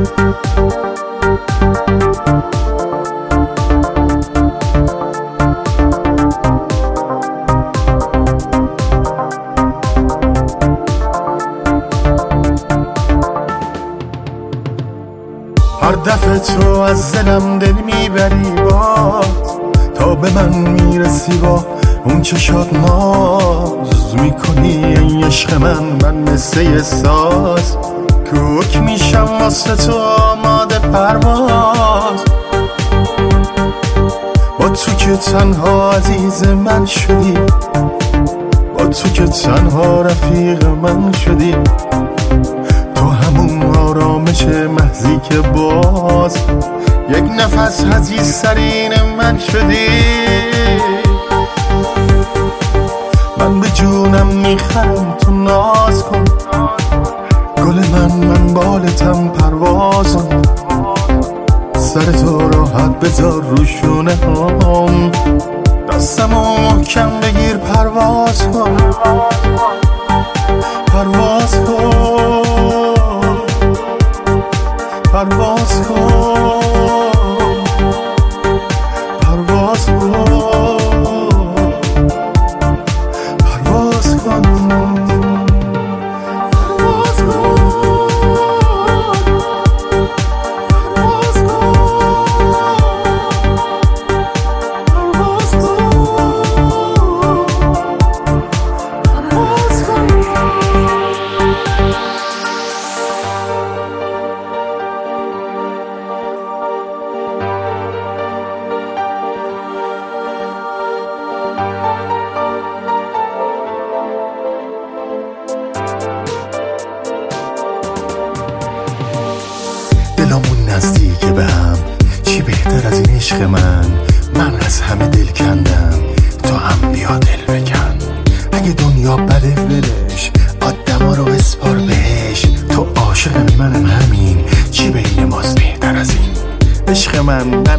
هر دفعه تو از دلم دل میبری باز، تا به من میرسی با اون چشات ناز میکنی این عشق من مثل یه ساز، کوک میشم واسه تو آماده پرواز. با تو که تنها عزیز من شدی، با تو که تنها رفیق من شدی، تو همون آرامش محضی که باز یک نفس عزیزترین من شدی. من به جونم میخرم تو ناز کن، گل من بالتم پروازم، سر تو راحت بذار رو شونه هم، دستمو محکم بگیر پرواز کن، پرواز کن، پرواز کن، پرواز کن، پرواز کن. دلمون نزدیک به هم، چی بهتر از این عشق من از همه دل کندم، تو هم بیا دل بکن. اگه دنیا بده ولش، آدما رو اسپار بهش، تو عاشقمی منم همین، چی بین ماست بهتر از این؟ عشق من